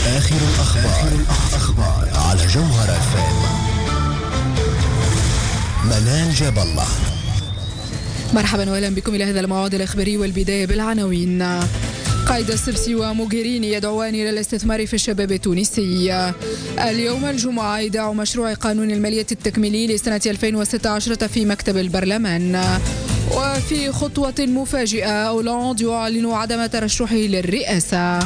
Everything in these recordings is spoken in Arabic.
آخر الأخبار على جوهر FM. منال جاب الله. مرحبا واهلا بكم إلى هذا الموعد الإخباري، والبداية بالعناوين. قائد السبسي وموغيريني يدعوان إلى الاستثمار في الشباب التونسي. اليوم الجمعة إيداع مشروع قانون المالية التكميلي لسنة 2016 في مكتب البرلمان. وفي خطوة مفاجئة، أولاند يعلن عدم ترشحه للرئاسة.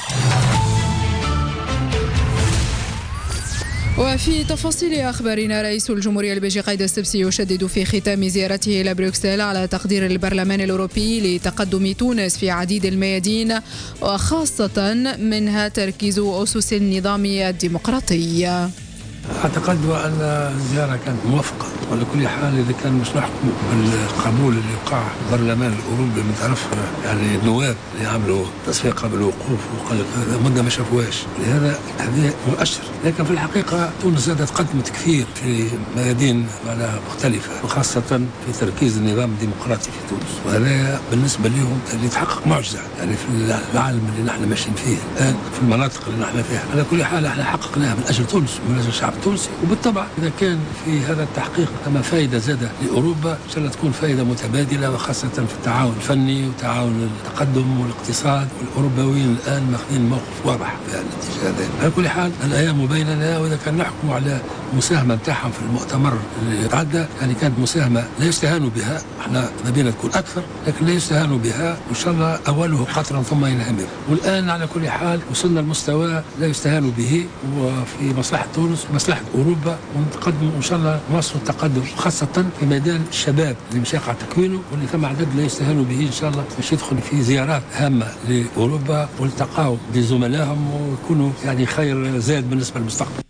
وفي تفاصيل أخبارنا، رئيس الجمهورية البيجي قايد السبسي يشدد في ختام زيارته إلى بروكسل على تقدير البرلمان الأوروبي لتقدم تونس في عديد الميادين، وخاصة منها تركيز أسس النظام الديمقراطي. أعتقد أن الزيارة كانت موفقة، وعلى كل حال إذا كان مش نحكم بالقبول اللي وقع البرلمان الأوروبي من طرف يعني النواب اللي عملوا تصفيق بالوقوف وقال هذا مدة ما شافوهاش، لهذا هذا مؤشر. لكن في الحقيقة تونس زادت قدمت كثير في ميادين معناها مختلفة، وخاصة في تركيز النظام الديمقراطي في تونس، وهذا بالنسبة لهم اللي يتحقق معجزة يعني في العالم اللي نحن ماشيين فيه الآن، في المناطق اللي نحن فيها. على كل حال احنا حققناها من أجل تونس ومن أجل الشعب التونسي، وبالطبع إذا كان في هذا التحقيق كما فائدة زادة لأوروبا إن شاء الله تكون فائدة متبادلة، وخاصة في التعاون الفني وتعاون التقدم والاقتصاد، والأوروبيين الآن ماخذين موقف واضح في هذا الاتجاه هذا. على كل حال الأيام مبينة، وإذا كان نحكم على المساهمة نتاعهم في المؤتمر اللي تعدى يعني كانت مساهمة لا يستهانوا بها، احنا نبينا تكون أكثر لكن لا يستهانوا بها، وإن شاء الله أوله قطرا ثم ينهمر. والآن على كل حال وصلنا لمستوى لا يستهانوا به، وفي مصلحة تونس ومصلحة أوروبا، ونتقدم إن شاء الله نواصل التقدم، خاصة في ميدان الشباب اللي مش يقع تكوينه، واللي ثم عدد لا يستهانوا به إن شاء الله باش يدخل في زيارات هامة لأوروبا والتقاوا بزملائهم ويكونوا يعني خير زاد بالنسبة للمستقبل.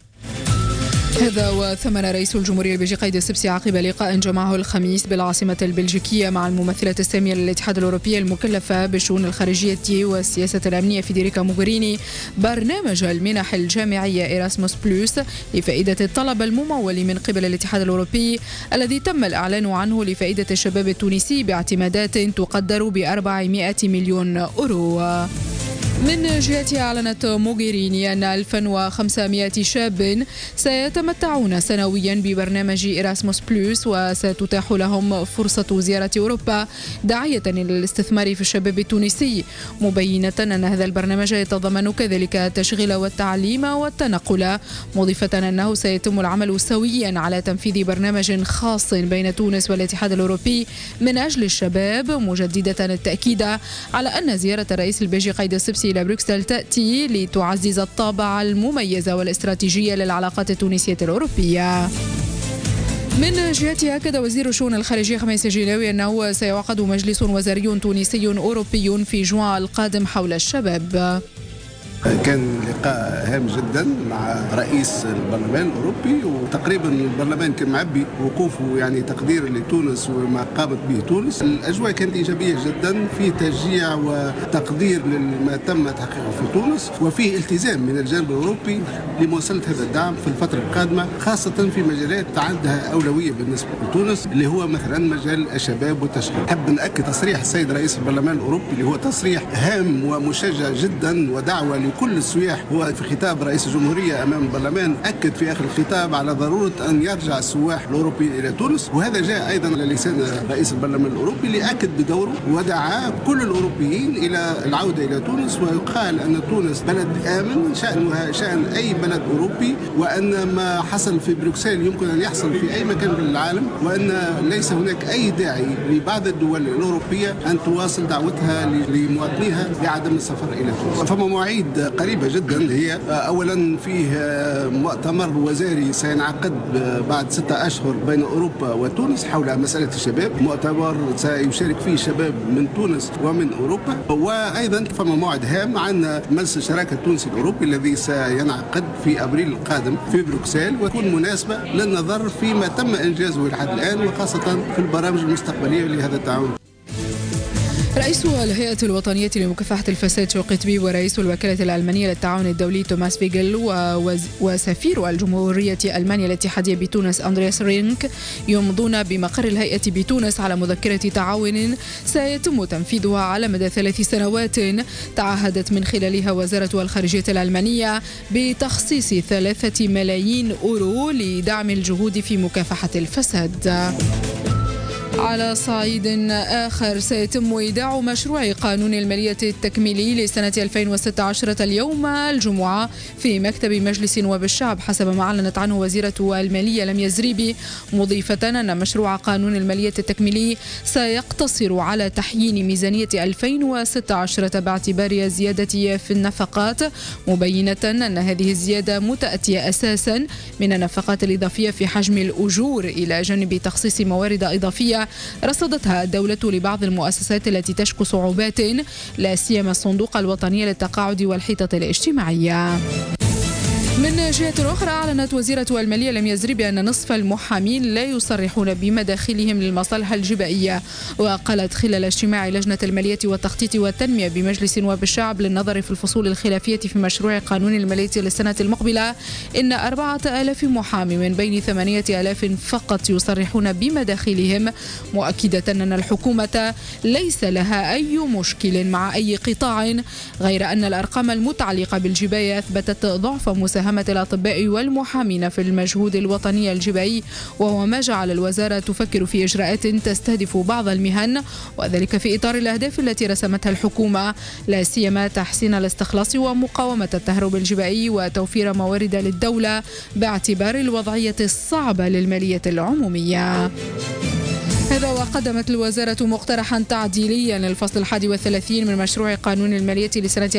هذا وثمن رئيس الجمهورية البيجي قايد السبسي عقب لقاء جمعه الخميس بالعاصمة البلجيكية مع الممثلة السامية للاتحاد الأوروبي المكلفة بالشؤون الخارجية والسياسة الأمنية فيدريكا موغيريني برنامج المنح الجامعية إيراسموس بلوس لفائدة الطلبة الممول من قبل الاتحاد الأوروبي، الذي تم الإعلان عنه لفائدة الشباب التونسي باعتمادات تقدر ب400 مليون أورو. من جهتها أعلنت موغيريني أن 1500 شاب سيتمتعون سنويا ببرنامج إيراسموس بلوس، وستتاح لهم فرصة زيارة أوروبا داعية إلى الاستثمار في الشباب التونسي، مبينة أن هذا البرنامج يتضمن كذلك التشغيل والتعليم والتنقل، مضيفة أنه سيتم العمل سويا على تنفيذ برنامج خاص بين تونس والاتحاد الأوروبي من أجل الشباب، مجددة التأكيد على أن زيارة الرئيس البيجي قايد السبسي إلى بروكسل تأتي لتعزز الطابع المميز والاستراتيجية للعلاقات التونسية الأوروبية. من جهته أكد وزير الشؤون الخارجية خميس الجيلاوي أنه سيعقد مجلس وزاري تونسي أوروبي في جوان القادم حول الشباب. كان لقاء هام جدا مع رئيس البرلمان الأوروبي، وتقريبا البرلمان كان معبي وقوفه يعني تقدير لتونس وما قامت به تونس. الأجواء كانت إيجابية جدا، في تشجيع وتقدير لما تم تحقيقه في تونس، وفيه التزام من الجانب الأوروبي لمواصلة هذا الدعم في الفترة القادمة، خاصة في مجالات عندها أولوية بالنسبة لتونس، اللي هو مثلا مجال الشباب والتشغيل. نحب نأكد تصريح السيد رئيس البرلمان الأوروبي اللي هو تصريح هام ومشجع جدا ودعوة لكل السياح. هو في خطاب رئيس الجمهورية أمام البرلمان أكد في آخر الخطاب على ضرورة أن يرجع السواح الأوروبيين إلى تونس، وهذا جاء أيضا على لسان رئيس البرلمان الأوروبي اللي أكد بدوره ودعا كل الأوروبيين إلى العودة إلى تونس، ويقال أن تونس بلد آمن شأنها شأن أي بلد أوروبي، وأن ما حصل في بروكسل يمكن أن يحصل في أي مكان في العالم، وأن ليس هناك أي داعي لبعض الدول الأوروبية أن تواصل دعوتها لمواطنيها بعدم السفر إلى تونس. فما مواعيد قريبة جدا، هي أولا فيه مؤتمر وزاري سينعقد بعد 6 أشهر بين أوروبا وتونس حول مسألة الشباب، مؤتمر سيشارك فيه شباب من تونس ومن أوروبا. وأيضا فما موعد هام عن مجلس الشراكة التونسي الأوروبي الذي سينعقد في أبريل القادم في بروكسل، ويكون مناسبة للنظر فيما تم إنجازه لحد الآن، وخاصة في البرامج المستقبلية لهذا التعاون. رئيس الهيئة الوطنية لمكافحة الفساد شوقي طبيب ورئيس الوكالة الألمانية للتعاون الدولي توماس بيغل وسفير الجمهورية الألمانية الاتحادية بتونس أندرياس رينك يمضون بمقر الهيئة بتونس على مذكرة تعاون سيتم تنفيذها على مدى 3 سنوات تعهدت من خلالها وزارة الخارجية الألمانية بتخصيص 3 ملايين أورو لدعم الجهود في مكافحة الفساد. على صعيد آخر سيتم إيداع مشروع قانون المالية التكميلي لسنة 2016 اليوم الجمعة في مكتب مجلس نواب الشعب حسب ما أعلنت عنه وزيرة المالية لميا زريبي، مضيفة أن مشروع قانون المالية التكميلي سيقتصر على تحيين ميزانية 2016 باعتبار زيادة في النفقات، مبينة أن هذه الزيادة متأتية أساسا من النفقات الإضافية في حجم الأجور إلى جانب تخصيص موارد إضافية رصدتها الدولة لبعض المؤسسات التي تشكو صعوبات، لا سيما الصندوق الوطني للتقاعد والحيطة الاجتماعية. من جهة أخرى أعلنت وزيرة المالية لميا زريبي أن نصف المحامين لا يصرحون بمداخلهم للمصالح الجبائية. وقالت خلال اجتماع لجنة المالية والتخطيط والتنمية بمجلس نواب الشعب للنظر في الفصول الخلافية في مشروع قانون المالية للسنة المقبلة إن 4000 محامي من بين 8000 فقط يصرحون بمداخلهم، مؤكدة أن الحكومة ليس لها أي مشكل مع أي قطاع، غير أن الأرقام المتعلقة بالجباية أثبتت ضعف مساهمة الأطباء والمحامين في المجهود الوطني الجبائي، وهو ما جعل الوزارة تفكر في إجراءات تستهدف بعض المهن، وذلك في إطار الأهداف التي رسمتها الحكومة، لا سيما تحسين الاستخلاص ومقاومة التهرب الجبائي وتوفير موارد للدولة باعتبار الوضعية الصعبة للمالية العمومية. هذا وقدمت الوزارة مقترحا تعديليا للفصل 31 من مشروع قانون المالية لسنة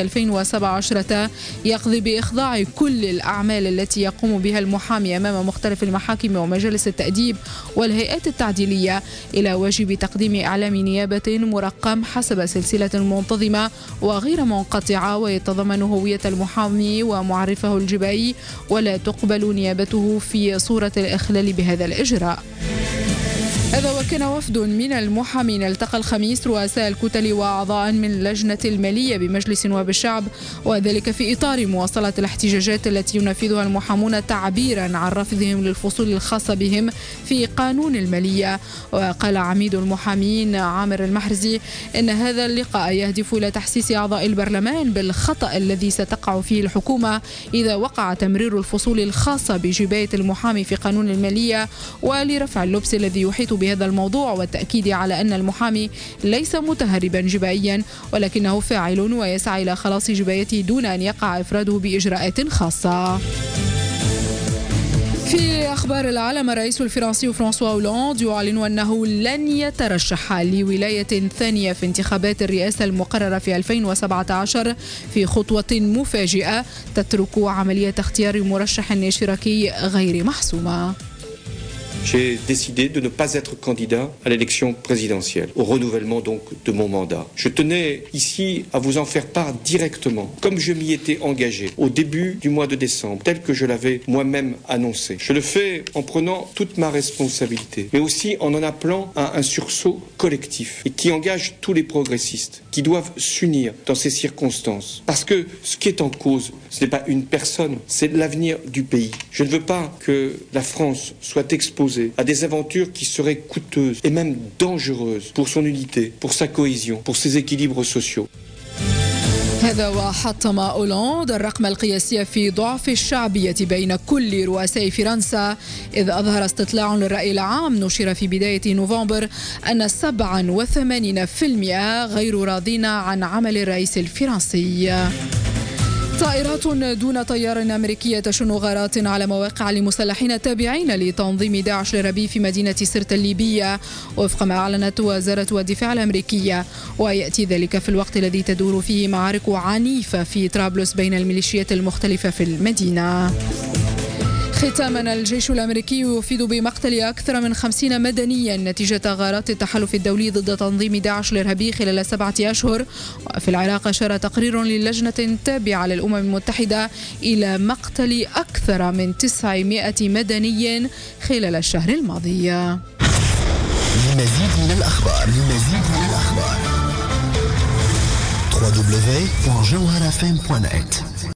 2017 يقضي بإخضاع كل الأعمال التي يقوم بها المحامي أمام مختلف المحاكم ومجالس التأديب والهيئات التعديلية إلى واجب تقديم إعلام نيابة مرقم حسب سلسلة منتظمة وغير منقطعة ويتضمن هوية المحامي ومعرفه الجبائي، ولا تقبل نيابته في صورة الإخلال بهذا الإجراء. هذا وكان وفد من المحامين التقى الخميس رؤساء الكتل وأعضاء من لجنة المالية بمجلس نواب الشعب، وذلك في إطار مواصلة الاحتجاجات التي ينفذها المحامون تعبيرا عن رفضهم للفصول الخاصة بهم في قانون المالية. وقال عميد المحامين عامر المحرزي إن هذا اللقاء يهدف إلى تحسيس أعضاء البرلمان بالخطأ الذي ستقع فيه الحكومة إذا وقع تمرير الفصول الخاصة بجباية المحامي في قانون المالية، ولرفع اللبس الذي يحيط بهذا الموضوع والتأكيد على أن المحامي ليس متهربا جبائيا، ولكنه فاعل ويسعى إلى خلاص جبايته دون أن يقع إفراده بإجراءات خاصة. في أخبار العالم، الرئيس الفرنسي فرانسوا هولاند يعلن أنه لن يترشح لولاية ثانية في انتخابات الرئاسة المقررة في 2017 في خطوة مفاجئة تترك عملية اختيار مرشح اشتراكي غير محسومة. J'ai décidé de ne pas être candidat à l'élection présidentielle, au renouvellement donc de mon mandat. Je tenais ici à vous en faire part directement, comme je m'y étais engagé au début du mois de décembre, tel que je l'avais moi-même annoncé. Je le fais en prenant toute ma responsabilité, mais aussi en appelant à un sursaut collectif et qui engage tous les progressistes, qui doivent s'unir dans ces circonstances. Parce que ce qui est en cause, ce n'est pas une personne, c'est l'avenir du pays. Je ne veux pas que la France soit exposée à des aventures qui seraient coûteuses et même dangereuses pour son unité, pour sa cohésion, pour ses équilibres sociaux. هذا وحطم هولاند الرقم القياسي في ضعف الشعبية بين كل رؤساء فرنسا، إذ أظهر استطلاع للرأي العام نشر في بداية نوفمبر أن 87% غير راضين عن عمل الرئيس الفرنسي. طائرات دون طيار أمريكية تشن غارات على مواقع لمسلحين تابعين لتنظيم داعش الإرهابي في مدينة سرت الليبية وفق ما أعلنت وزارة الدفاع الأمريكية، ويأتي ذلك في الوقت الذي تدور فيه معارك عنيفة في طرابلس بين الميليشيات المختلفة في المدينة. ختاما، الجيش الأمريكي يفيد بمقتل أكثر من 50 مدنيا نتيجة غارات التحالف الدولي ضد تنظيم داعش الإرهابي خلال 7 أشهر. وفي العراق أشار تقرير للجنة تابعة للأمم المتحدة إلى مقتل أكثر من 900 مدني خلال الشهر الماضي. لمزيد من الأخبار www.jawharafm.net